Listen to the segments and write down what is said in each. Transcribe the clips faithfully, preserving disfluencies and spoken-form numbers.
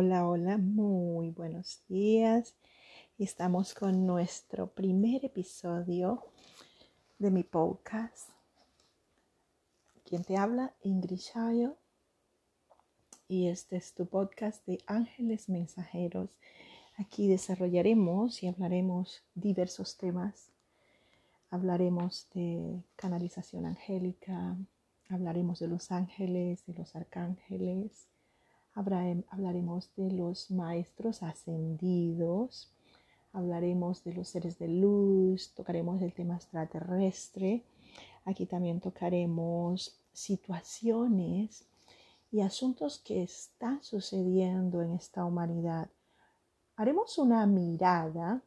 Hola, hola, muy buenos días. Estamos con nuestro primer episodio de mi podcast. ¿Quién te habla? Ingrid Shayo. Y este es tu podcast de Ángeles Mensajeros. Aquí desarrollaremos y hablaremos diversos temas. Hablaremos de canalización angélica, hablaremos de los ángeles, de los arcángeles. Hablaremos de los maestros ascendidos, hablaremos de los seres de luz, tocaremos el tema extraterrestre. Aquí también tocaremos situaciones y asuntos que están sucediendo en esta humanidad. Haremos una mirada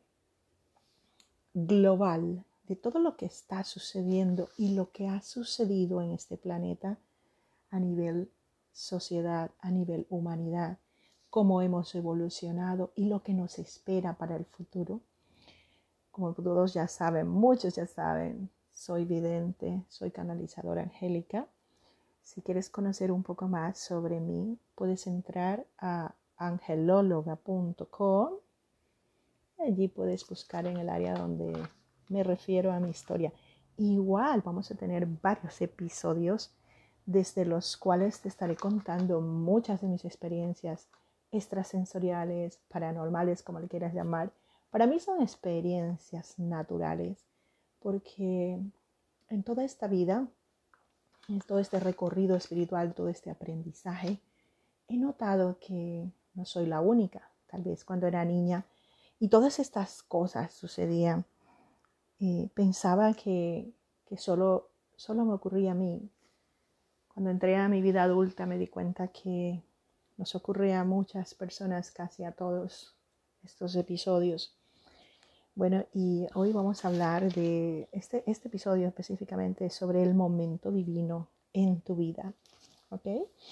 global de todo lo que está sucediendo y lo que ha sucedido en este planeta a nivel sociedad, a nivel humanidad, cómo hemos evolucionado y lo que nos espera para el futuro. Como todos ya saben, muchos ya saben, soy vidente, soy canalizadora angélica. Si quieres conocer un poco más sobre mí, puedes entrar a angelóloga punto com. Allí puedes buscar en el área donde me refiero a mi historia. Igual vamos a tener varios episodios desde los cuales te estaré contando muchas de mis experiencias extrasensoriales, paranormales, como le quieras llamar. Para mí son experiencias naturales, porque en toda esta vida, en todo este recorrido espiritual, todo este aprendizaje, he notado que no soy la única. Tal vez cuando era niña y todas estas cosas sucedían, eh, pensaba que, que solo, solo me ocurría a mí. Cuando entré a mi vida adulta me di cuenta que nos ocurre a muchas personas, casi a todos estos episodios. Bueno, y hoy vamos a hablar de este, este episodio específicamente sobre el momento divino en tu vida. ¿Ok?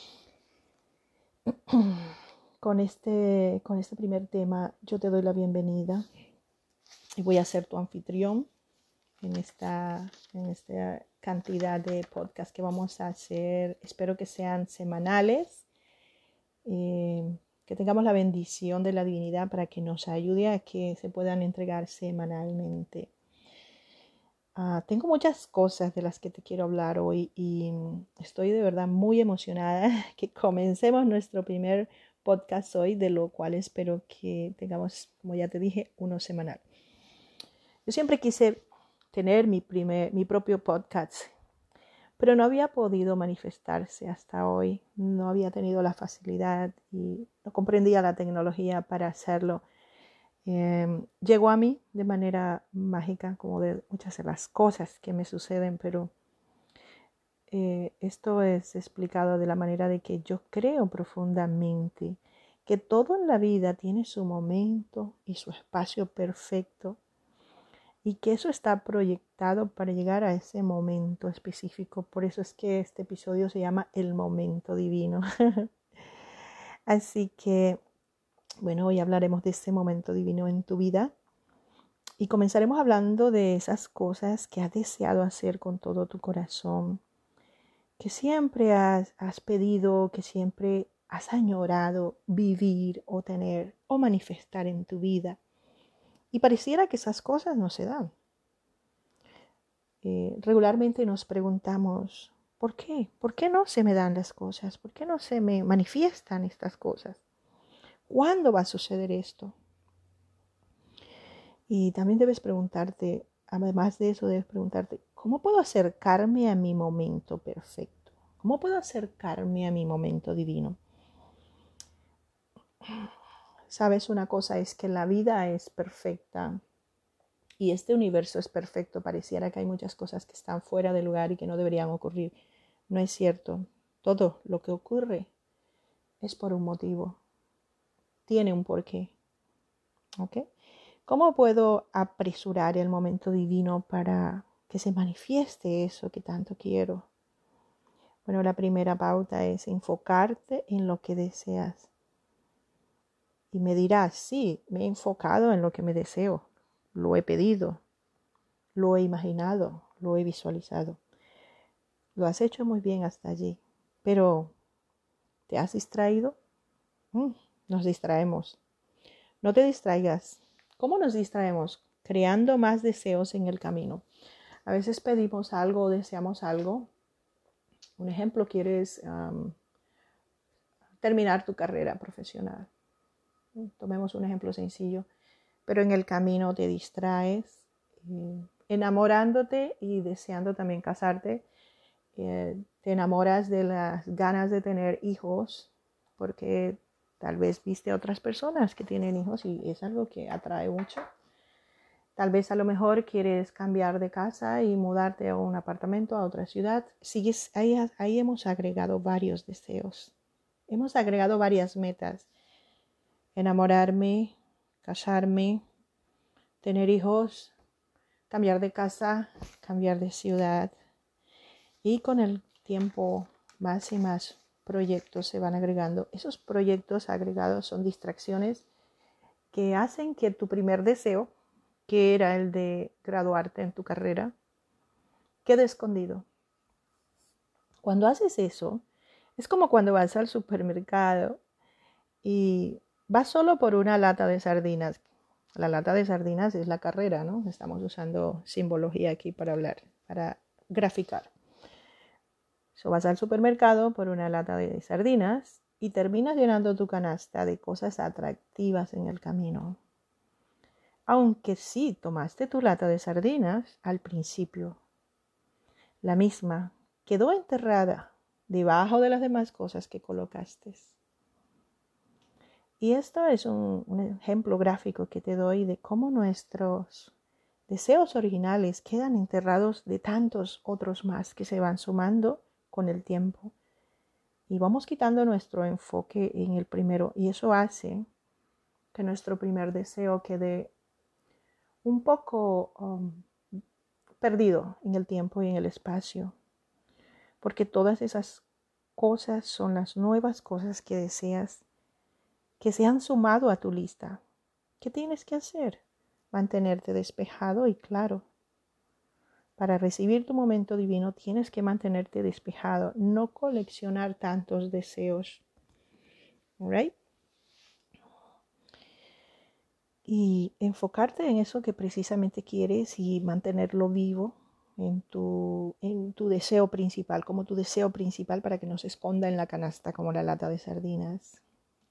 Con este, con este primer tema yo te doy la bienvenida y voy a ser tu anfitrión en esta, en esta cantidad de podcasts que vamos a hacer. Espero que sean semanales, eh, que tengamos la bendición de la divinidad para que nos ayude a que se puedan entregar semanalmente. Uh, tengo muchas cosas de las que te quiero hablar hoy y estoy de verdad muy emocionada que comencemos nuestro primer podcast hoy, de lo cual espero que tengamos, como ya te dije, uno semanal. Yo siempre quise tener mi, primer, mi propio podcast, pero no había podido manifestarse hasta hoy. No había tenido la facilidad y no comprendía la tecnología para hacerlo. Eh, llegó a mí de manera mágica, como de muchas de las cosas que me suceden, pero eh, esto es explicado de la manera de que yo creo profundamente que todo en la vida tiene su momento y su espacio perfecto, y que eso está proyectado para llegar a ese momento específico. Por eso es que este episodio se llama El Momento Divino. Así que, bueno, hoy hablaremos de ese momento divino en tu vida. Y comenzaremos hablando de esas cosas que has deseado hacer con todo tu corazón, que siempre has, has pedido, que siempre has añorado vivir o tener o manifestar en tu vida. Y pareciera que esas cosas no se dan. Eh, regularmente nos preguntamos, ¿por qué? ¿Por qué no se me dan las cosas? ¿Por qué no se me manifiestan estas cosas? ¿Cuándo va a suceder esto? Y también debes preguntarte, además de eso, debes preguntarte, ¿cómo puedo acercarme a mi momento perfecto? ¿Cómo puedo acercarme a mi momento divino? Sabes, una cosa es que la vida es perfecta y este universo es perfecto. Pareciera que hay muchas cosas que están fuera de lugar y que no deberían ocurrir. No es cierto. Todo lo que ocurre es por un motivo. Tiene un porqué. ¿Ok? ¿Cómo puedo apresurar el momento divino para que se manifieste eso que tanto quiero? Bueno, la primera pauta es enfocarte en lo que deseas. Y me dirás, sí, me he enfocado en lo que me deseo. Lo he pedido, lo he imaginado, lo he visualizado. Lo has hecho muy bien hasta allí, pero ¿te has distraído? Mm, nos distraemos. No te distraigas. ¿Cómo nos distraemos? Creando más deseos en el camino. A veces pedimos algo o deseamos algo. Un ejemplo, quieres um, terminar tu carrera profesional. Tomemos un ejemplo sencillo. Pero en el camino te distraes, eh, enamorándote y deseando también casarte. Eh, te enamoras de las ganas de tener hijos porque tal vez viste a otras personas que tienen hijos y es algo que atrae mucho. Tal vez a lo mejor quieres cambiar de casa y mudarte a un apartamento, a otra ciudad. Sigues, ahí, ahí hemos agregado varios deseos. Hemos agregado varias metas. Enamorarme, casarme, tener hijos, cambiar de casa, cambiar de ciudad. Y con el tiempo más y más proyectos se van agregando. Esos proyectos agregados son distracciones que hacen que tu primer deseo, que era el de graduarte en tu carrera, quede escondido. Cuando haces eso, es como cuando vas al supermercado y vas solo por una lata de sardinas. La lata de sardinas es la carrera, ¿no? Estamos usando simbología aquí para hablar, para graficar. So, vas al supermercado por una lata de sardinas y terminas llenando tu canasta de cosas atractivas en el camino. Aunque sí tomaste tu lata de sardinas al principio, la misma quedó enterrada debajo de las demás cosas que colocaste. Y esto es un, un ejemplo gráfico que te doy de cómo nuestros deseos originales quedan enterrados de tantos otros más que se van sumando con el tiempo. Y vamos quitando nuestro enfoque en el primero. Y eso hace que nuestro primer deseo quede un poco um, perdido en el tiempo y en el espacio. Porque todas esas cosas son las nuevas cosas que deseas que se han sumado a tu lista. ¿Qué tienes que hacer? Mantenerte despejado y claro. Para recibir tu momento divino tienes que mantenerte despejado, no coleccionar tantos deseos. ¿Right? Y enfocarte en eso que precisamente quieres y mantenerlo vivo en tu, en tu deseo principal, como tu deseo principal para que no se esconda en la canasta como la lata de sardinas.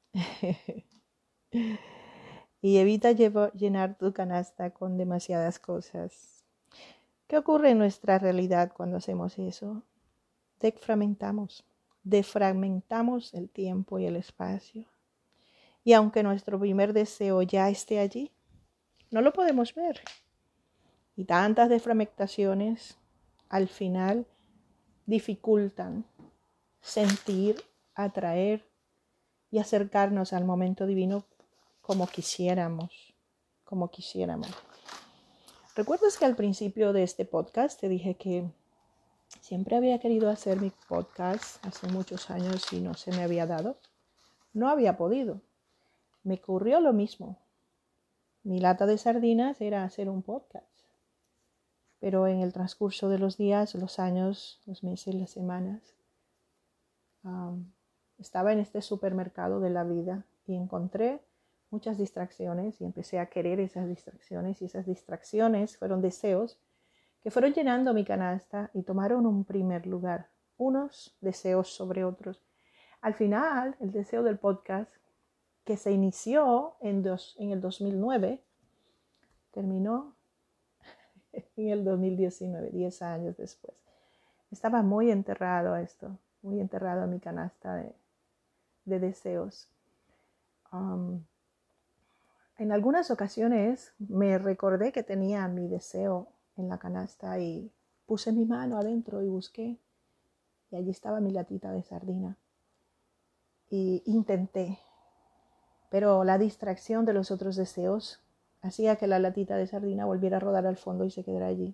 Y evita llevo, llenar tu canasta con demasiadas cosas. ¿Qué ocurre en nuestra realidad cuando hacemos eso? Defragmentamos, defragmentamos el tiempo y el espacio. Y aunque nuestro primer deseo ya esté allí, no lo podemos ver. Y tantas defragmentaciones al final dificultan sentir, atraer y acercarnos al momento divino como quisiéramos, como quisiéramos. ¿Recuerdas que al principio de este podcast te dije que siempre había querido hacer mi podcast hace muchos años y no se me había dado? No había podido. Me ocurrió lo mismo. Mi lata de sardinas era hacer un podcast. Pero en el transcurso de los días, los años, los meses, las semanas, um, estaba en este supermercado de la vida y encontré muchas distracciones y empecé a querer esas distracciones y esas distracciones fueron deseos que fueron llenando mi canasta y tomaron un primer lugar, unos deseos sobre otros. Al final, el deseo del podcast, que se inició en, dos, en el dos mil nueve, terminó en el dos mil diecinueve, diez años después. Estaba muy enterrado a esto, muy enterrado a mi canasta de, de deseos. Um, en algunas ocasiones me recordé que tenía mi deseo en la canasta y puse mi mano adentro y busqué. Y allí estaba mi latita de sardina. Y intenté, pero la distracción de los otros deseos hacía que la latita de sardina volviera a rodar al fondo y se quedara allí.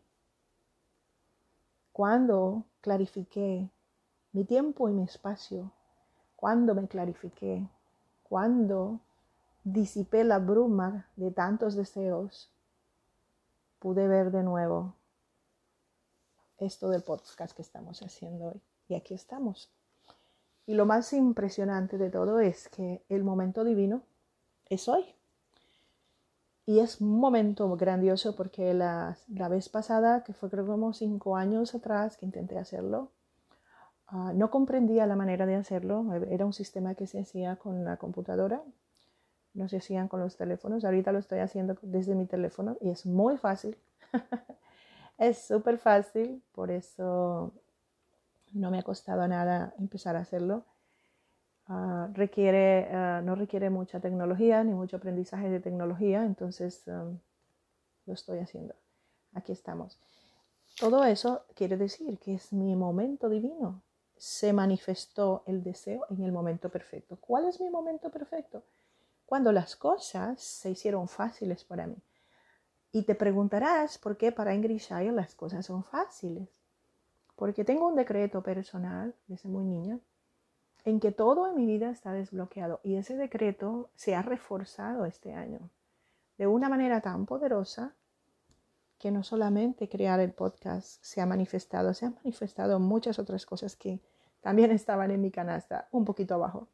Cuando clarifiqué mi tiempo y mi espacio, cuando me clarifiqué, cuando disipé la bruma de tantos deseos, pude ver de nuevo esto del podcast que estamos haciendo hoy. Y aquí estamos. Y lo más impresionante de todo es que el momento divino es hoy. Y es un momento grandioso porque la, la vez pasada, que fue creo como cinco años atrás que intenté hacerlo, uh, no comprendía la manera de hacerlo. Era un sistema que se hacía con la computadora, no se hacían con los teléfonos. Ahorita lo estoy haciendo desde mi teléfono y es muy fácil. Es súper fácil, por eso no me ha costado nada empezar a hacerlo. Uh, requiere, uh, no requiere mucha tecnología ni mucho aprendizaje de tecnología, entonces um, lo estoy haciendo. Aquí estamos. Todo eso quiere decir que es mi momento divino. Se manifestó el deseo en el momento perfecto. ¿Cuál es mi momento perfecto? Cuando las cosas se hicieron fáciles para mí. Y te preguntarás por qué para Ingrid Shire las cosas son fáciles. Porque tengo un decreto personal desde muy niña en que todo en mi vida está desbloqueado. Y ese decreto se ha reforzado este año de una manera tan poderosa que no solamente crear el podcast se ha manifestado, se han manifestado muchas otras cosas que también estaban en mi canasta, un poquito abajo.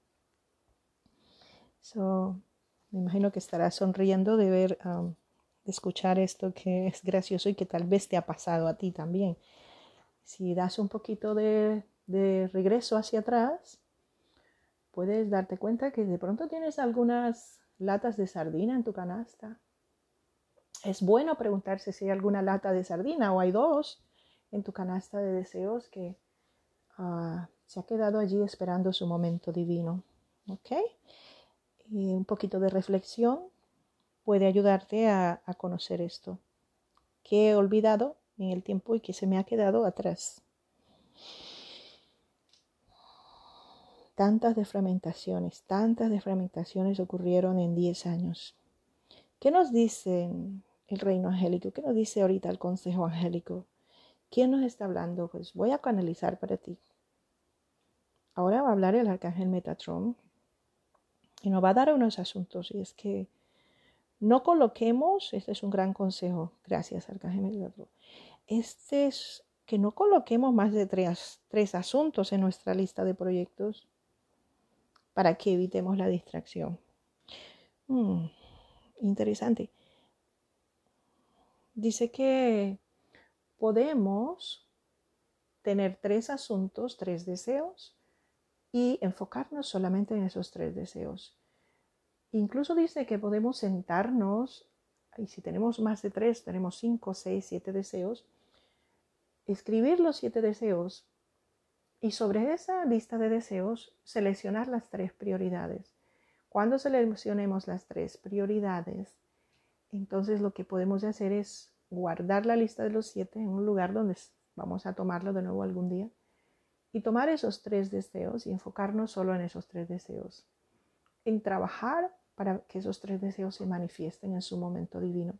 So, me imagino que estarás sonriendo de ver, um, de escuchar esto que es gracioso y que tal vez te ha pasado a ti también. Si das un poquito de, de regreso hacia atrás, puedes darte cuenta que de pronto tienes algunas latas de sardina en tu canasta. Es bueno preguntarse si hay alguna lata de sardina o hay dos en tu canasta de deseos que uh, se ha quedado allí esperando su momento divino. ¿Ok? Y un poquito de reflexión puede ayudarte a, a conocer esto que he olvidado en el tiempo y que se me ha quedado atrás. Tantas defragmentaciones, tantas defragmentaciones ocurrieron en diez años. ¿Qué nos dice el reino angélico? ¿Qué nos dice ahorita el consejo angélico? ¿Quién nos está hablando? Pues voy a canalizar para ti. Ahora va a hablar el arcángel Metatron y nos va a dar unos asuntos. Y es que no coloquemos, este es un gran consejo, gracias arcángel Metatron. Este es que no coloquemos más de tres, tres asuntos en nuestra lista de proyectos para que evitemos la distracción. Hmm, interesante. Dice que podemos tener tres asuntos, tres deseos y enfocarnos solamente en esos tres deseos. Incluso dice que podemos sentarnos, y si tenemos más de tres, tenemos cinco, seis, siete deseos, escribir los siete deseos y sobre esa lista de deseos seleccionar las tres prioridades. Cuando seleccionemos las tres prioridades, entonces lo que podemos hacer es guardar la lista de los siete en un lugar donde vamos a tomarlo de nuevo algún día y tomar esos tres deseos y enfocarnos solo en esos tres deseos, en trabajar para que esos tres deseos se manifiesten en su momento divino.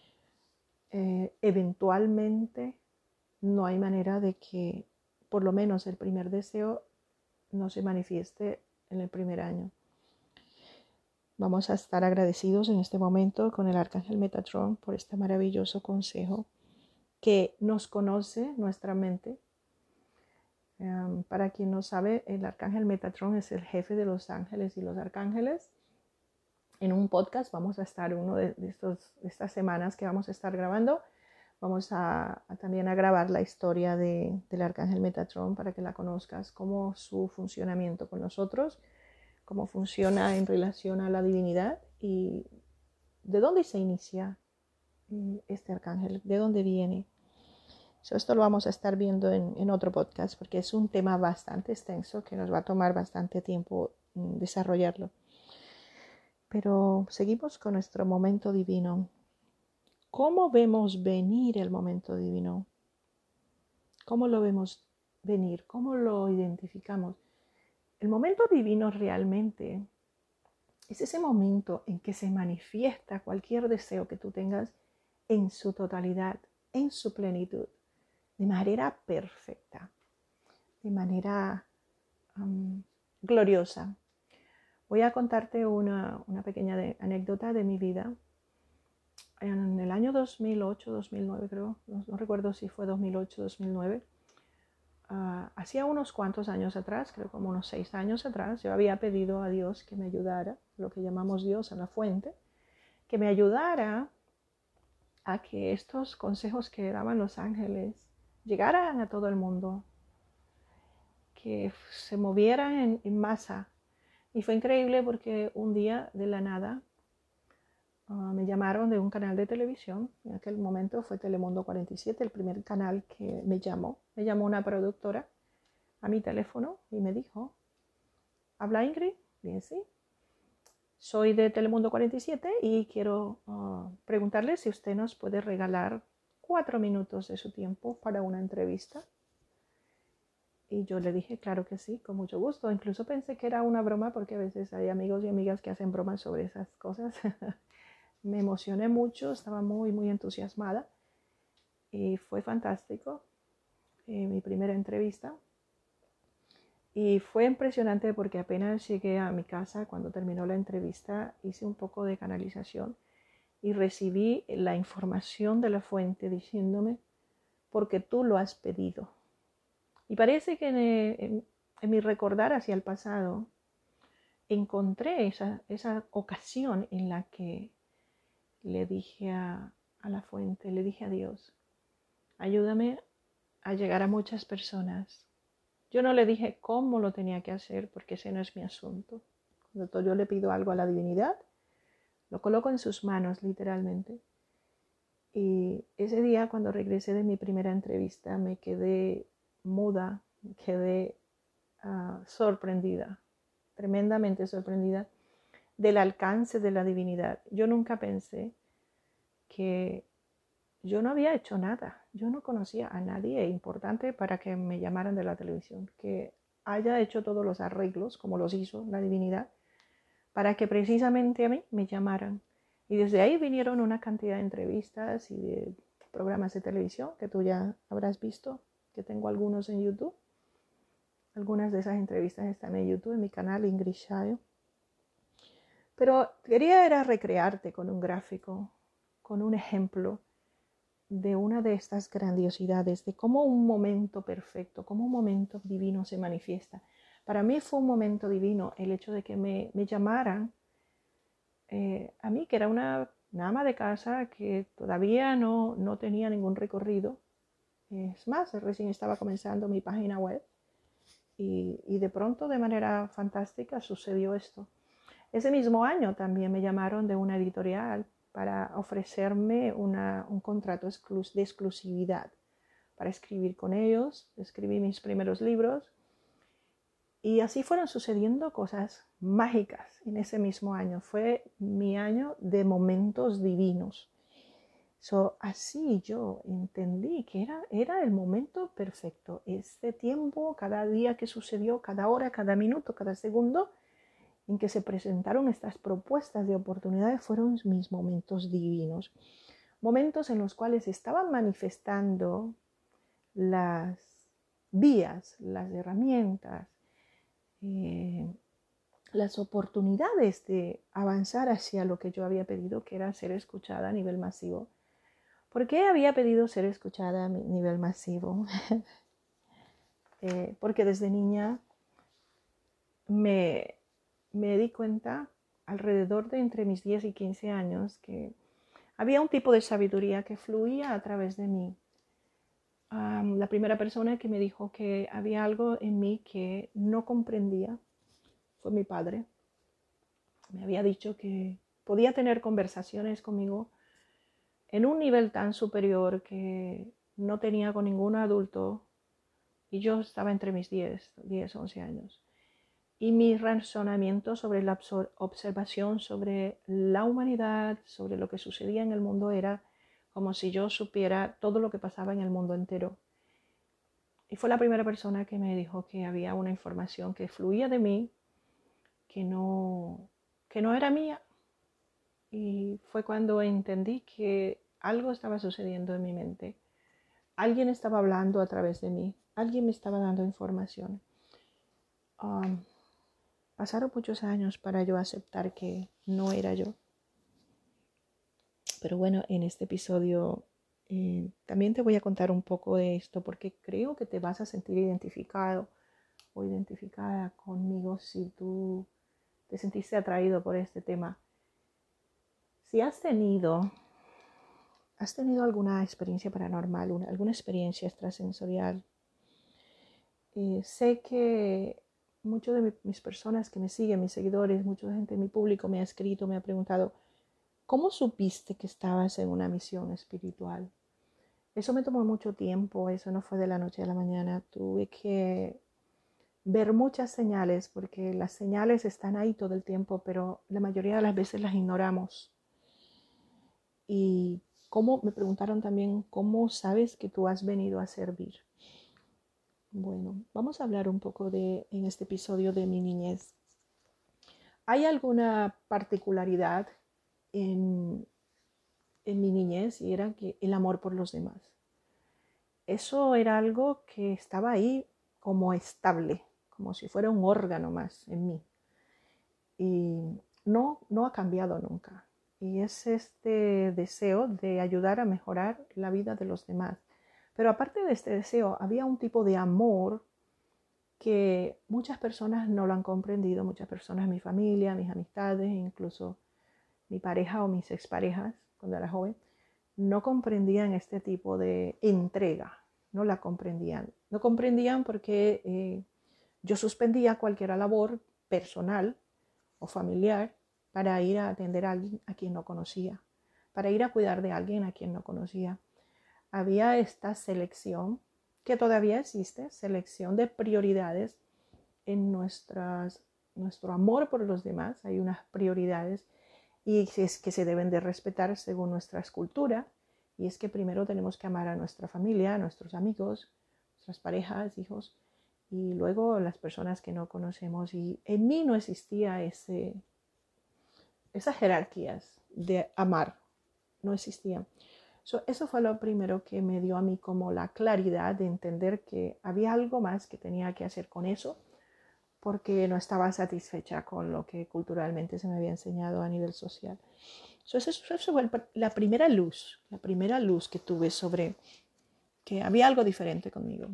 Eh, eventualmente no hay manera de que por lo menos el primer deseo no se manifieste en el primer año. Vamos a estar agradecidos en este momento con el arcángel Metatron por este maravilloso consejo que nos conoce nuestra mente. Um, para quien no sabe, el arcángel Metatron es el jefe de los ángeles y los arcángeles. En un podcast vamos a estar uno de, de, estos, de estas semanas que vamos a estar grabando. Vamos a, a también a grabar la historia de, del arcángel Metatron para que la conozcas, cómo su funcionamiento con nosotros, cómo funciona en relación a la divinidad y de dónde se inicia este arcángel, de dónde viene. So, esto lo vamos a estar viendo en, en otro podcast porque es un tema bastante extenso que nos va a tomar bastante tiempo mm, desarrollarlo. Pero seguimos con nuestro momento divino. ¿Cómo vemos venir el momento divino? ¿Cómo lo vemos venir? ¿Cómo lo identificamos? El momento divino realmente es ese momento en que se manifiesta cualquier deseo que tú tengas en su totalidad, en su plenitud, de manera perfecta, de manera um, gloriosa. Voy a contarte una, una pequeña de, anécdota de mi vida. En el año dos mil ocho, dos mil nueve creo, no, no recuerdo si fue dos mil ocho, dos mil nueve, uh, hacía unos cuantos años atrás, creo como unos seis años atrás, yo había pedido a Dios que me ayudara, lo que llamamos Dios en la fuente, que me ayudara a que estos consejos que daban los ángeles llegaran a todo el mundo, que se movieran en, en masa. Y fue increíble porque un día de la nada uh, me llamaron de un canal de televisión. En aquel momento fue Telemundo cuarenta y siete, el primer canal que me llamó. Me llamó una productora a mi teléfono y me dijo, ¿habla Ingrid? Bien, sí. Soy de Telemundo cuarenta y siete y quiero uh, preguntarle si usted nos puede regalar cuatro minutos de su tiempo para una entrevista. Y yo le dije, claro que sí, con mucho gusto. Incluso pensé que era una broma porque a veces hay amigos y amigas que hacen bromas sobre esas cosas. Me emocioné mucho, estaba muy, muy entusiasmada. Y fue fantástico eh, mi primera entrevista. Y fue impresionante porque apenas llegué a mi casa, cuando terminó la entrevista, hice un poco de canalización y recibí la información de la fuente diciéndome, porque tú lo has pedido. Y parece que en, en, en mi recordar hacia el pasado, encontré esa, esa ocasión en la que le dije a, a la fuente, le dije a Dios, ayúdame a llegar a muchas personas. Yo no le dije cómo lo tenía que hacer porque ese no es mi asunto. Cuando yo le pido algo a la divinidad, lo coloco en sus manos literalmente. Y ese día cuando regresé de mi primera entrevista me quedé muda, me quedé uh, sorprendida, tremendamente sorprendida del alcance de la divinidad. Yo nunca pensé que yo no había hecho nada, yo no conocía a nadie importante para que me llamaran de la televisión, que haya hecho todos los arreglos como los hizo la divinidad, para que precisamente a mí me llamaran. Y desde ahí vinieron una cantidad de entrevistas y de programas de televisión que tú ya habrás visto, que tengo algunos en YouTube. Algunas de esas entrevistas están en YouTube, en mi canal Ingrid Shayo. Pero quería era recrearte con un gráfico, con un ejemplo de una de estas grandiosidades, de cómo un momento perfecto, cómo un momento divino se manifiesta. Para mí fue un momento divino el hecho de que me, me llamaran eh, a mí, que era una, una ama de casa que todavía no, no tenía ningún recorrido. Es más, recién estaba comenzando mi página web y, y de pronto, de manera fantástica, sucedió esto. Ese mismo año también me llamaron de una editorial para ofrecerme una, un contrato exclus- de exclusividad para escribir con ellos. Escribí mis primeros libros y así fueron sucediendo cosas mágicas en ese mismo año. Fue mi año de momentos divinos. So, así yo entendí que era, era el momento perfecto. Este tiempo, cada día que sucedió, cada hora, cada minuto, cada segundo, en que se presentaron estas propuestas de oportunidades fueron mis momentos divinos. Momentos en los cuales estaban manifestando las vías, las herramientas, eh, las oportunidades de avanzar hacia lo que yo había pedido, que era ser escuchada a nivel masivo. ¿Por qué había pedido ser escuchada a nivel masivo? eh, porque desde niña me... me di cuenta alrededor de entre mis diez y quince años que había un tipo de sabiduría que fluía a través de mí. Um, la primera persona que me dijo que había algo en mí que no comprendía fue mi padre. Me había dicho que podía tener conversaciones conmigo en un nivel tan superior que no tenía con ningún adulto y yo estaba entre mis diez, once años. Y mi razonamiento sobre la observación sobre la humanidad, sobre lo que sucedía en el mundo, era como si yo supiera todo lo que pasaba en el mundo entero. Y fue la primera persona que me dijo que había una información que fluía de mí, que no, que no era mía. Y fue cuando entendí que algo estaba sucediendo en mi mente. Alguien estaba hablando a través de mí. Alguien me estaba dando información. Um, Pasaron muchos años para yo aceptar que no era yo. Pero bueno, en este episodio Eh, también te voy a contar un poco de esto porque creo que te vas a sentir identificado o identificada conmigo si tú te sentiste atraído por este tema. Si has tenido, has tenido alguna experiencia paranormal, una, alguna experiencia extrasensorial, eh, sé que muchas de mi, mis personas que me siguen, mis seguidores, mucha gente en mi público me ha escrito, me ha preguntado, ¿cómo supiste que estabas en una misión espiritual? Eso me tomó mucho tiempo, eso no fue de la noche a la mañana. Tuve que ver muchas señales, porque las señales están ahí todo el tiempo, pero la mayoría de las veces las ignoramos. Y cómo, me preguntaron también, ¿cómo sabes que tú has venido a servir? Bueno, vamos a hablar un poco de, en este episodio de mi niñez. ¿Hay alguna particularidad en, en mi niñez? Y era que el amor por los demás. Eso era algo que estaba ahí como estable, como si fuera un órgano más en mí. Y no, no ha cambiado nunca. Y es este deseo de ayudar a mejorar la vida de los demás. Pero aparte de este deseo, había un tipo de amor que muchas personas no lo han comprendido, muchas personas, mi familia, mis amistades, incluso mi pareja o mis exparejas, cuando era joven, no comprendían este tipo de entrega, no la comprendían. No comprendían porque eh, yo suspendía cualquier labor personal o familiar para ir a atender a alguien a quien no conocía, para ir a cuidar de alguien a quien no conocía. Había esta selección, que todavía existe, selección de prioridades en nuestras, nuestro amor por los demás. Hay unas prioridades y es que se deben de respetar según nuestra cultura, y es que primero tenemos que amar a nuestra familia, a nuestros amigos, nuestras parejas, hijos, y luego las personas que no conocemos. Y en mí no existía ese, esas jerarquías de amar, no existían. So, eso fue lo primero que me dio a mí como la claridad de entender que había algo más que tenía que hacer con eso, porque no estaba satisfecha con lo que culturalmente se me había enseñado a nivel social. So, eso, eso fue la primera luz, la primera luz que tuve sobre que había algo diferente conmigo.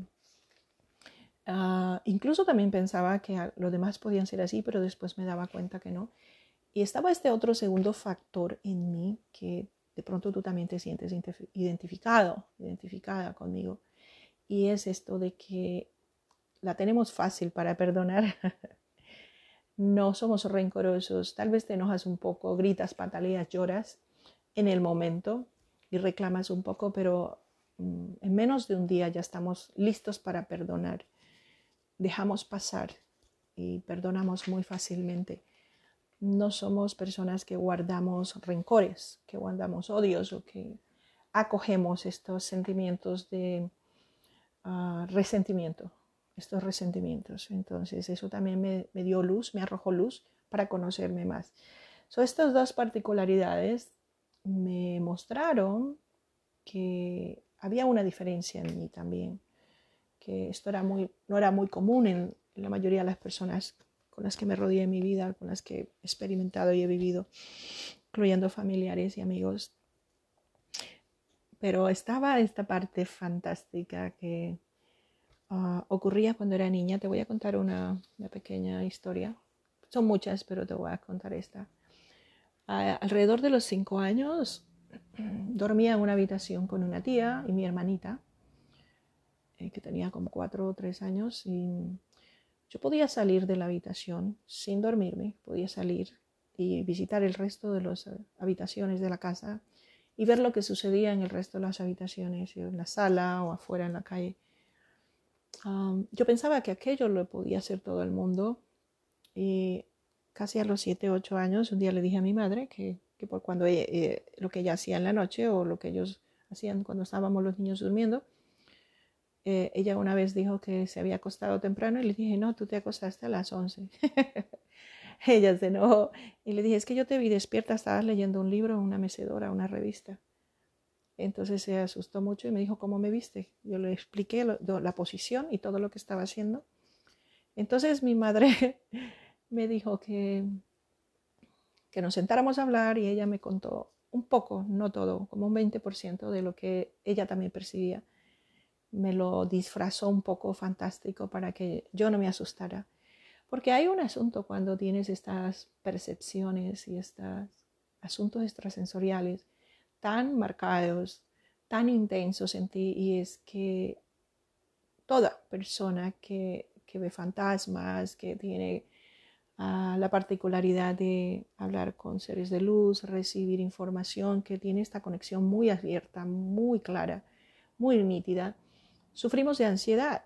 Uh, incluso también pensaba que los demás podían ser así, pero después me daba cuenta que no. Y estaba este otro segundo factor en mí que de pronto tú también te sientes identificado, identificada conmigo. Y es esto de que la tenemos fácil para perdonar. No somos rencorosos. Tal vez te enojas un poco, gritas, pataleas, lloras en el momento y reclamas un poco, pero mm, en menos de un día ya estamos listos para perdonar. Dejamos pasar y perdonamos muy fácilmente. No somos personas que guardamos rencores, que guardamos odios o que acogemos estos sentimientos de uh, resentimiento, estos resentimientos. Entonces eso también me, me dio luz, me arrojó luz para conocerme más. So, estas dos particularidades me mostraron que había una diferencia en mí también, que esto era muy, no era muy común en, en la mayoría de las personas con las que me rodeé en mi vida, con las que he experimentado y he vivido, incluyendo familiares y amigos. Pero estaba esta parte fantástica que uh, ocurría cuando era niña. Te voy a contar una, una pequeña historia. Son muchas, pero te voy a contar esta. Uh, alrededor de los cinco años, dormía en una habitación con una tía y mi hermanita, eh, que tenía como cuatro o tres años, y yo podía salir de la habitación sin dormirme, podía salir y visitar el resto de las habitaciones de la casa y ver lo que sucedía en el resto de las habitaciones, en la sala o afuera en la calle. Um, yo pensaba que aquello lo podía hacer todo el mundo, y casi a los siete, ocho años un día le dije a mi madre que, que por cuando ella, eh, lo que ella hacía en la noche o lo que ellos hacían cuando estábamos los niños durmiendo, Eh, ella una vez dijo que se había acostado temprano y le dije, no, tú te acostaste a las once. Ella se enojó y le dije, es que yo te vi despierta, estabas leyendo un libro, una mecedora, una revista. Entonces se asustó mucho y me dijo, ¿cómo me viste? Yo le expliqué lo, la posición y todo lo que estaba haciendo. Entonces mi madre me dijo que, que nos sentáramos a hablar y ella me contó un poco, no todo, como un veinte por ciento de lo que ella también percibía. Me lo disfrazó un poco fantástico para que yo no me asustara. Porque hay un asunto cuando tienes estas percepciones y estos asuntos extrasensoriales tan marcados, tan intensos en ti, y es que toda persona que, que ve fantasmas, que tiene uh, la particularidad de hablar con seres de luz, recibir información, que tiene esta conexión muy abierta, muy clara, muy nítida, sufrimos de ansiedad.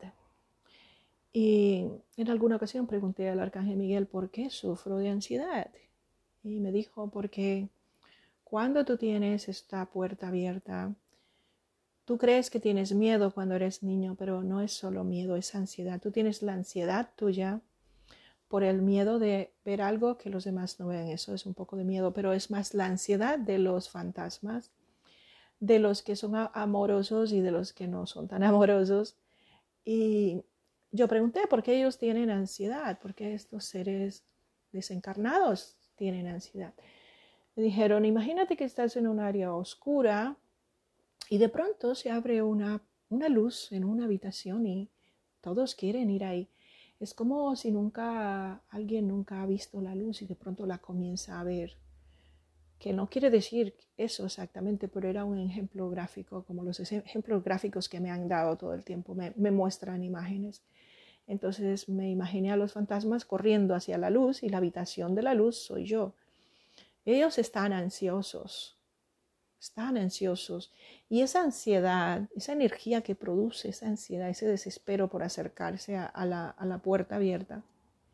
Y en alguna ocasión pregunté al Arcángel Miguel por qué sufro de ansiedad. Y me dijo, porque cuando tú tienes esta puerta abierta, tú crees que tienes miedo cuando eres niño, pero no es solo miedo, es ansiedad. Tú tienes la ansiedad tuya por el miedo de ver algo que los demás no ven. Eso es un poco de miedo, pero es más la ansiedad de los fantasmas, de los que son amorosos y de los que no son tan amorosos. Y yo pregunté por qué ellos tienen ansiedad, por qué estos seres desencarnados tienen ansiedad. Me dijeron, imagínate que estás en un área oscura y de pronto se abre una, una luz en una habitación y todos quieren ir ahí. Es como si nunca, alguien nunca ha visto la luz y de pronto la comienza a ver. Que no quiere decir eso exactamente, pero era un ejemplo gráfico, como los ejemplos gráficos que me han dado todo el tiempo, me, me muestran imágenes. Entonces me imaginé a los fantasmas corriendo hacia la luz y la habitación de la luz soy yo. Ellos están ansiosos, están ansiosos. Y esa ansiedad, esa energía que produce esa ansiedad, ese desespero por acercarse a, a, la, a la puerta abierta,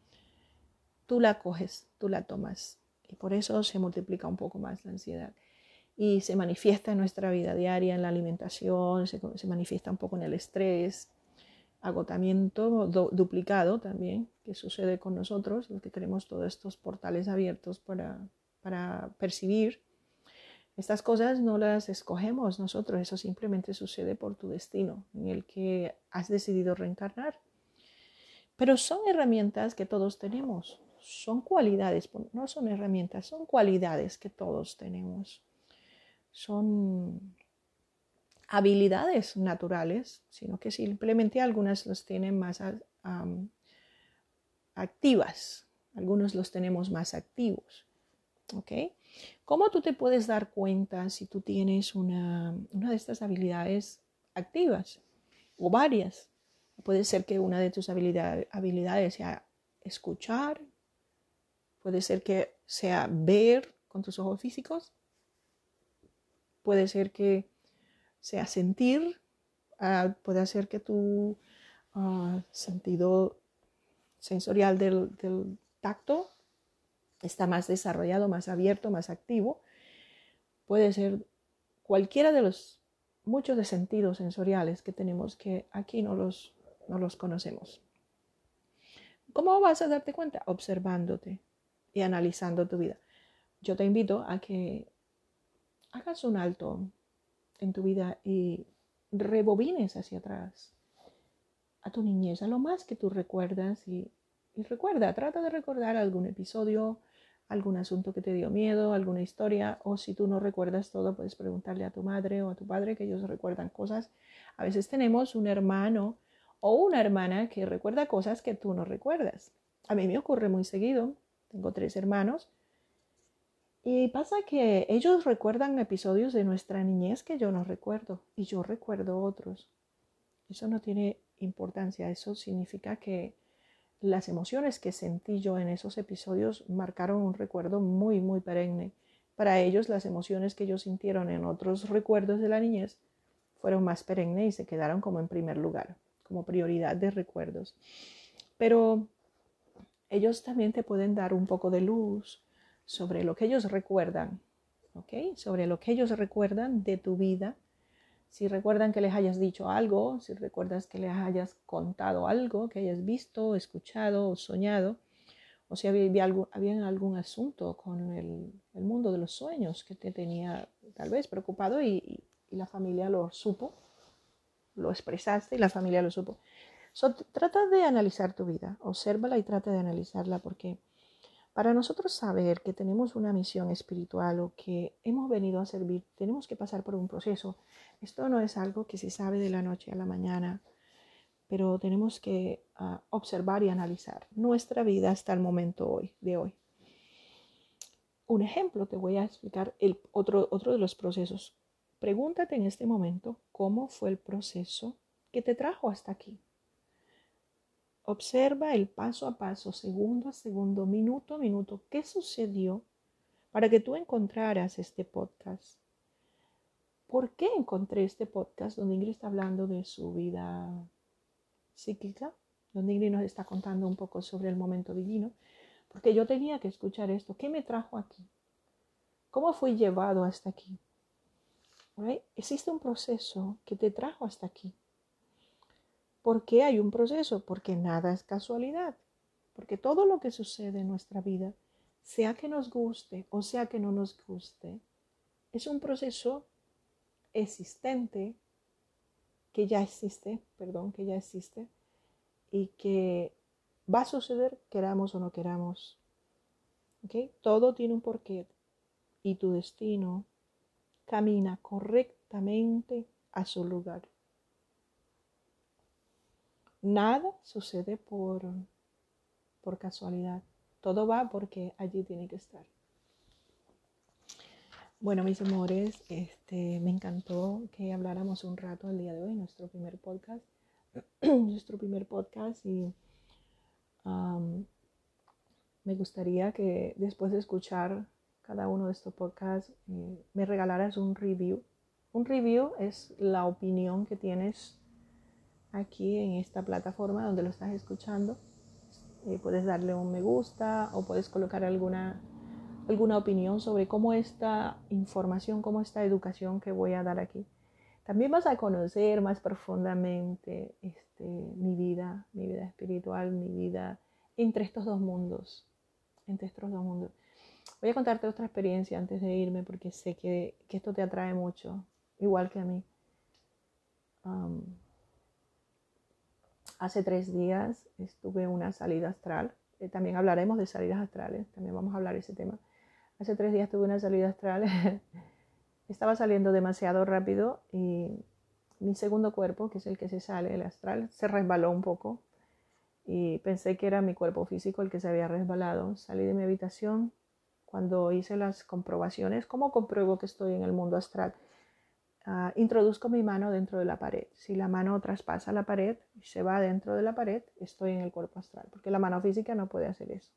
tú la coges, tú la tomas. Y por eso se multiplica un poco más la ansiedad. Y se manifiesta en nuestra vida diaria, en la alimentación, se, se manifiesta un poco en el estrés, agotamiento do, duplicado también, que sucede con nosotros, los que tenemos todos estos portales abiertos para, para percibir. Estas cosas no las escogemos nosotros, eso simplemente sucede por tu destino, en el que has decidido reencarnar. Pero son herramientas que todos tenemos, son cualidades, no son herramientas, son cualidades que todos tenemos. Son habilidades naturales, sino que simplemente algunas los tienen más um, activas, algunos los tenemos más activos. ¿Ok? ¿Cómo tú te puedes dar cuenta si tú tienes una, una de estas habilidades activas o varias? Puede ser que una de tus habilidades, habilidades sea escuchar, puede ser que sea ver con tus ojos físicos, puede ser que sea sentir, uh, puede ser que tu uh, sentido sensorial del, del tacto está más desarrollado, más abierto, más activo. Puede ser cualquiera de los muchos de sentidos sensoriales que tenemos que aquí no los, no los conocemos. ¿Cómo vas a darte cuenta? Observándote y analizando tu vida. Yo te invito a que hagas un alto en tu vida y rebobines hacia atrás a tu niñez, a lo más que tú recuerdas y, y recuerda, trata de recordar algún episodio, algún asunto que te dio miedo, alguna historia, o si tú no recuerdas todo, puedes preguntarle a tu madre o a tu padre, que ellos recuerdan cosas. A veces tenemos un hermano o una hermana que recuerda cosas que tú no recuerdas. A mí me ocurre muy seguido, tengo tres hermanos, y pasa que ellos recuerdan episodios de nuestra niñez que yo no recuerdo, y yo recuerdo otros. Eso no tiene importancia, eso significa que las emociones que sentí yo en esos episodios marcaron un recuerdo muy, muy perenne. Para ellos, las emociones que ellos sintieron en otros recuerdos de la niñez fueron más perennes y se quedaron como en primer lugar, como prioridad de recuerdos. Pero ellos también te pueden dar un poco de luz sobre lo que ellos recuerdan, ¿ok? Sobre lo que ellos recuerdan de tu vida. Si recuerdan que les hayas dicho algo, si recuerdas que les hayas contado algo, que hayas visto, escuchado o soñado, o si había, había, algún, había algún asunto con el, el mundo de los sueños que te tenía tal vez preocupado y, y, y la familia lo supo, lo expresaste y la familia lo supo. So, trata de analizar tu vida, obsérvala y trata de analizarla porque Para nosotros saber que tenemos una misión espiritual o que hemos venido a servir, tenemos que pasar por un proceso. Esto no es algo que se sabe de la noche a la mañana, pero tenemos que uh, observar y analizar nuestra vida hasta el momento hoy, de hoy. Un ejemplo, te voy a explicar el otro, otro de los procesos. Pregúntate en este momento cómo fue el proceso que te trajo hasta aquí. Observa el paso a paso, segundo a segundo, minuto a minuto, qué sucedió para que tú encontraras este podcast. ¿Por qué encontré este podcast donde Ingrid está hablando de su vida psíquica? Donde Ingrid nos está contando un poco sobre el momento divino. Porque yo tenía que escuchar esto. ¿Qué me trajo aquí? ¿Cómo fui llevado hasta aquí? ¿Right? Existe un proceso que te trajo hasta aquí. ¿Por qué hay un proceso? Porque nada es casualidad. Porque todo lo que sucede en nuestra vida, sea que nos guste o sea que no nos guste, es un proceso existente, que ya existe, perdón, que ya existe, y que va a suceder queramos o no queramos. ¿Okay? Todo tiene un porqué y tu destino camina correctamente a su lugar. Nada sucede por, por casualidad. Todo va porque allí tiene que estar. Bueno, mis amores, este, me encantó que habláramos un rato el día de hoy, nuestro primer podcast. nuestro primer podcast y um, me gustaría que después de escuchar cada uno de estos podcasts eh, me regalaras un review. Un review es la opinión que tienes aquí en esta plataforma donde lo estás escuchando. Eh, puedes darle un me gusta o puedes colocar alguna, alguna opinión sobre cómo esta información, cómo esta educación que voy a dar aquí. También vas a conocer más profundamente este, mi vida, mi vida espiritual, mi vida entre estos dos mundos, entre estos dos mundos. Voy a contarte otra experiencia antes de irme porque sé que, que esto te atrae mucho, igual que a mí. Um, hace tres días estuve en una salida astral. Eh, también hablaremos de salidas astrales, también vamos a hablar de ese tema. Hace tres días tuve una salida astral. Estaba saliendo demasiado rápido y mi segundo cuerpo, que es el que se sale, el astral, se resbaló un poco y pensé que era mi cuerpo físico el que se había resbalado. Salí de mi habitación. Cuando hice las comprobaciones, ¿cómo compruebo que estoy en el mundo astral? Uh, introduzco mi mano dentro de la pared. Si la mano traspasa la pared y se va dentro de la pared, estoy en el cuerpo astral, porque la mano física no puede hacer eso.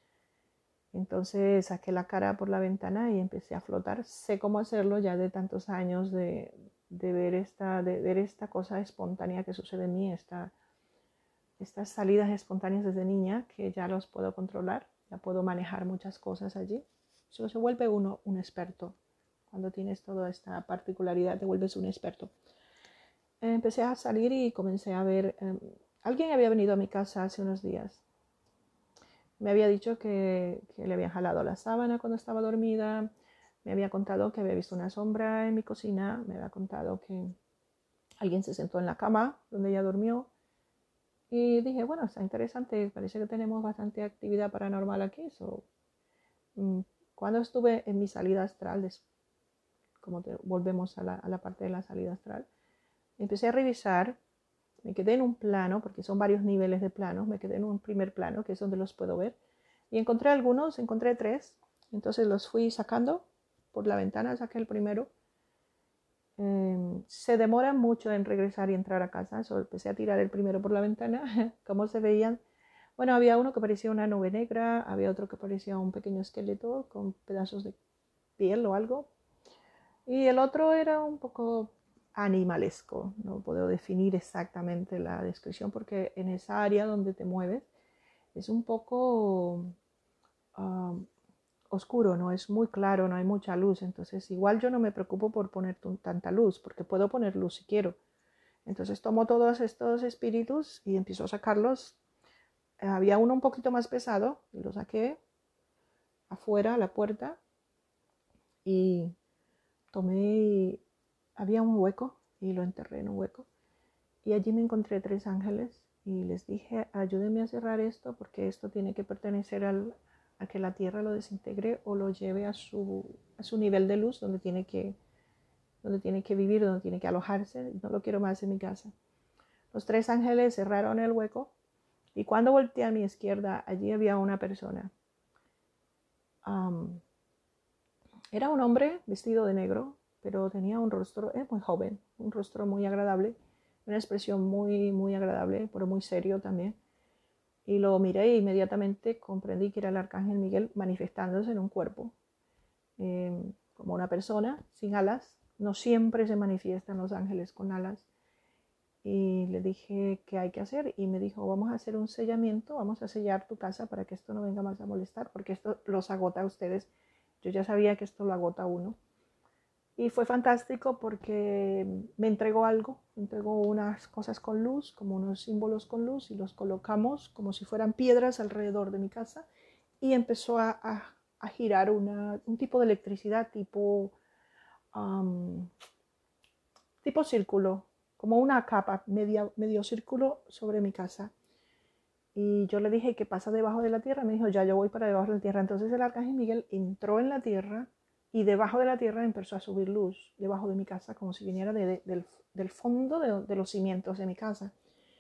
Entonces saqué la cara por la ventana y empecé a flotar. Sé cómo hacerlo ya de tantos años de, de, ver, esta, de ver esta cosa espontánea que sucede en mí, esta, estas salidas espontáneas desde niña, que ya los puedo controlar, ya puedo manejar muchas cosas allí. Eso se vuelve uno un experto. Cuando tienes toda esta particularidad, te vuelves un experto. Empecé a salir y comencé a ver, um, alguien había venido a mi casa hace unos días. Me había dicho que, que le habían jalado la sábana cuando estaba dormida. Me había contado que había visto una sombra en mi cocina. Me había contado que alguien se sentó en la cama donde ella durmió. Y dije, bueno, está interesante. Parece que tenemos bastante actividad paranormal aquí. So, cuando estuve en mi salida astral, como te, volvemos a la, a la parte de la salida astral, empecé a revisar. Me quedé en un plano, porque son varios niveles de planos, me quedé en un primer plano, que es donde los puedo ver, y encontré algunos, encontré tres, entonces los fui sacando por la ventana, saqué el primero. Eh, se demora mucho en regresar y entrar a casa, so empecé a tirar el primero por la ventana, cómo se veían. Bueno, había uno que parecía una nube negra, había otro que parecía un pequeño esqueleto con pedazos de piel o algo, y el otro era un poco animalesco. No puedo definir exactamente la descripción porque en esa área donde te mueves es un poco uh, oscuro, no es muy claro, no hay mucha luz. Entonces igual yo no me preocupo por poner tanta luz porque puedo poner luz si quiero. Entonces tomo todos estos espíritus y empiezo a sacarlos. Había uno un poquito más pesado y lo saqué afuera a la puerta y tomé, había un hueco y lo enterré en un hueco. Y allí me encontré tres ángeles y les dije, ayúdenme a cerrar esto porque esto tiene que pertenecer al, a que la tierra lo desintegre o lo lleve a su, a su nivel de luz donde tiene que, donde tiene que vivir, donde tiene que alojarse. No lo quiero más en mi casa. Los tres ángeles cerraron el hueco y cuando volteé a mi izquierda, allí había una persona. Um, era un hombre vestido de negro, pero tenía un rostro, es muy joven, un rostro muy agradable, una expresión muy, muy agradable, pero muy serio también. Y lo miré e inmediatamente comprendí que era el arcángel Miguel manifestándose en un cuerpo, eh, como una persona sin alas. No siempre se manifiestan los ángeles con alas. Y le dije qué hay que hacer y me dijo, vamos a hacer un sellamiento, vamos a sellar tu casa para que esto no venga más a molestar, porque esto los agota a ustedes. Yo ya sabía que esto lo agota a uno. Y fue fantástico porque me entregó algo, me entregó unas cosas con luz, como unos símbolos con luz, y los colocamos como si fueran piedras alrededor de mi casa, y empezó a, a, a girar una, un tipo de electricidad tipo, um, tipo círculo, como una capa, media, medio círculo sobre mi casa. Y yo le dije, ¿qué pasa debajo de la tierra? Me dijo, ya yo voy para debajo de la tierra. Entonces el arcángel Miguel entró en la tierra y debajo de la tierra empezó a subir luz, debajo de mi casa, como si viniera de, de, del, del, fondo de, de, los cimientos de mi casa.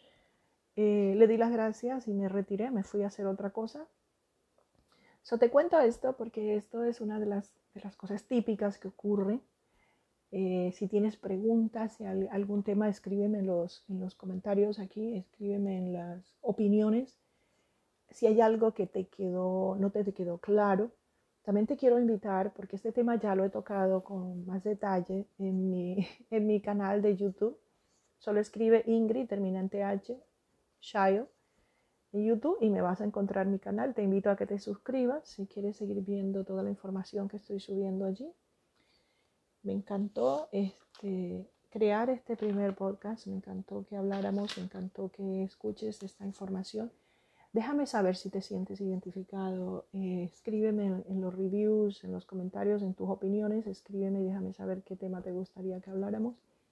Eh, le di las gracias y me retiré, me fui a hacer otra cosa. So, te cuento esto porque esto es una de las, de las cosas típicas que ocurre. Eh, si tienes preguntas, si hay algún tema, escríbeme en los, en los comentarios aquí, escríbeme en las opiniones. Si hay algo que te quedó, no te, te quedó claro, también te quiero invitar, porque este tema ya lo he tocado con más detalle en mi, en mi canal de YouTube. Solo escribe Ingrid, termina en T H, Shayo, en YouTube y me vas a encontrar mi canal. Te invito a que te suscribas si quieres seguir viendo toda la información que estoy subiendo allí. Me encantó este, crear este primer podcast, me encantó que habláramos, me encantó que escuches esta información. Déjame saber si te sientes identificado, eh, escríbeme en, en los reviews, en los comentarios, en tus opiniones, escríbeme y déjame saber qué tema te gustaría que habláramos.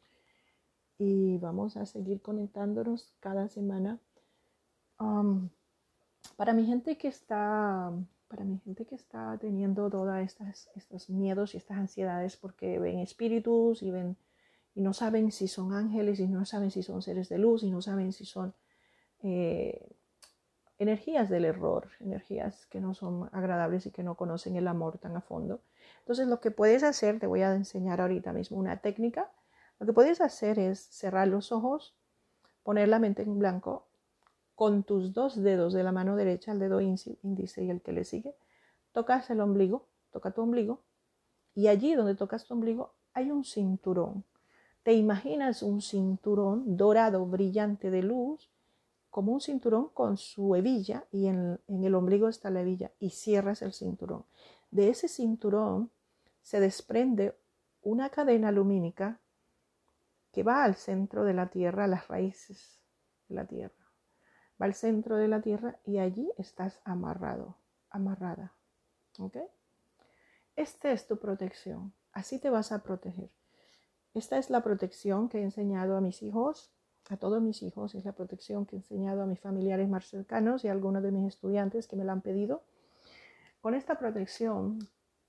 Y vamos a seguir conectándonos cada semana. Um, para mi gente que está... Para mi gente que está teniendo todas estas estos miedos y estas ansiedades porque ven espíritus y ven y no saben si son ángeles y no saben si son seres de luz y no saben si son eh, energías del error, energías que no son agradables y que no conocen el amor tan a fondo. Entonces lo que puedes hacer, te voy a enseñar ahorita mismo una técnica. Lo que puedes hacer es cerrar los ojos, poner la mente en blanco, con tus dos dedos de la mano derecha, el dedo índice y el que le sigue, tocas el ombligo, toca tu ombligo, y allí donde tocas tu ombligo hay un cinturón. Te imaginas un cinturón dorado, brillante de luz, como un cinturón con su hebilla, y en, en el ombligo está la hebilla, y cierras el cinturón. De ese cinturón se desprende una cadena lumínica que va al centro de la tierra, a las raíces de la tierra. Va al centro de la tierra y allí estás amarrado, amarrada. ¿Ok? Esta es tu protección. Así te vas a proteger. Esta es la protección que he enseñado a mis hijos, a todos mis hijos. Es la protección que he enseñado a mis familiares más cercanos y a algunos de mis estudiantes que me la han pedido. Con esta protección,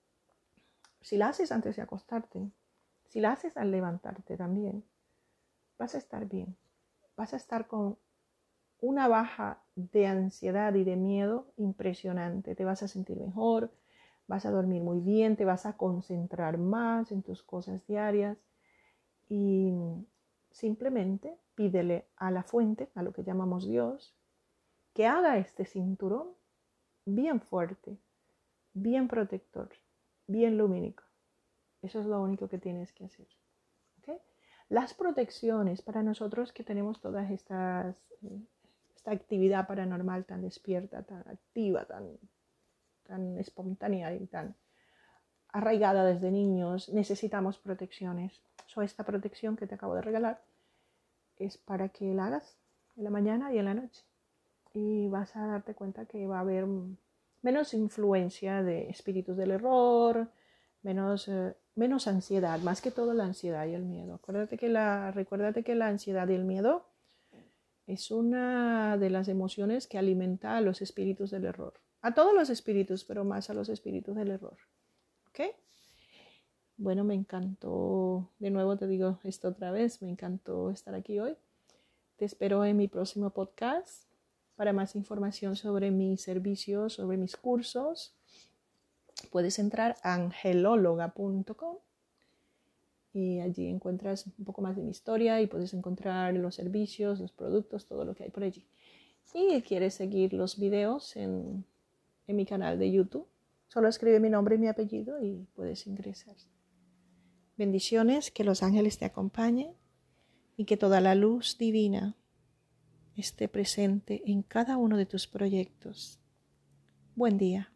si la haces antes de acostarte, si la haces al levantarte también, vas a estar bien. Vas a estar con una baja de ansiedad y de miedo impresionante. Te vas a sentir mejor, vas a dormir muy bien, te vas a concentrar más en tus cosas diarias y simplemente pídele a la fuente, a lo que llamamos Dios, que haga este cinturón bien fuerte, bien protector, bien lumínico. Eso es lo único que tienes que hacer. ¿Okay? Las protecciones para nosotros que tenemos todas estas... Eh, esta actividad paranormal tan despierta, tan activa, tan, tan espontánea y tan arraigada desde niños, necesitamos protecciones. So, esta protección que te acabo de regalar es para que la hagas en la mañana y en la noche. Y vas a darte cuenta que va a haber menos influencia de espíritus del error, menos, eh, menos ansiedad, más que todo la ansiedad y el miedo. Acuérdate que la, recuérdate que la ansiedad y el miedo es una de las emociones que alimenta a los espíritus del error. a todos los espíritus, pero más a los espíritus del error. ¿Ok? Bueno, me encantó, de nuevo te digo esto otra vez, me encantó estar aquí hoy. Te espero en mi próximo podcast. Para más información sobre mis servicios, sobre mis cursos, puedes entrar a angelóloga punto com y allí encuentras un poco más de mi historia y puedes encontrar los servicios, los productos, todo lo que hay por allí. Y quieres seguir los videos en, en mi canal de YouTube, solo escribe mi nombre y mi apellido y puedes ingresar. Bendiciones, que los ángeles te acompañen y que toda la luz divina esté presente en cada uno de tus proyectos. Buen día.